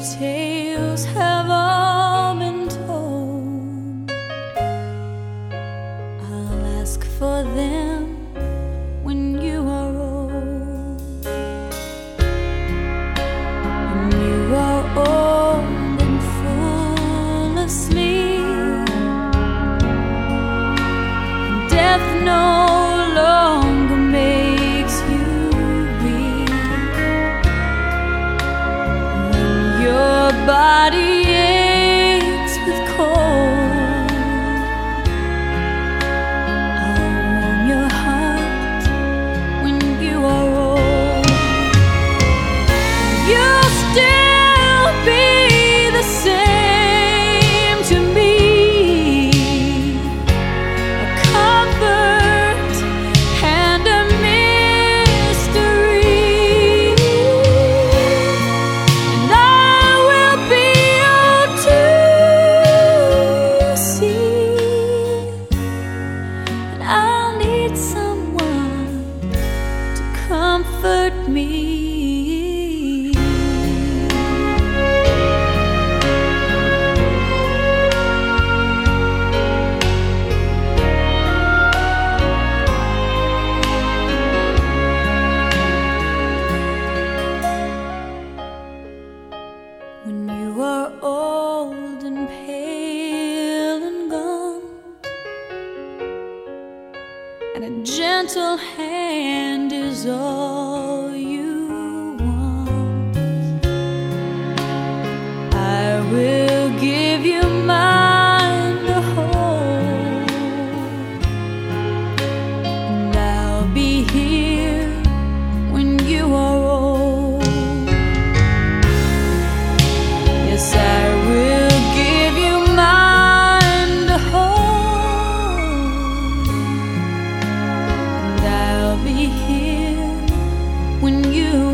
tales have all been told. I'll ask for them when you are old. When you are old and full of sleep, and death no longer makes you weak. When your body aches with cold, I'll warm your heart when you are old. You'll still be the same to me, a comfort and a mystery. And I will be old to see, and I'll need someone to comfort me. When you are old and pale and gone, and a gentle hand is all you want, I will give you mine to hold, and I'll be here when you are old. Yes, I will give you mine to hold, and I'll be here when you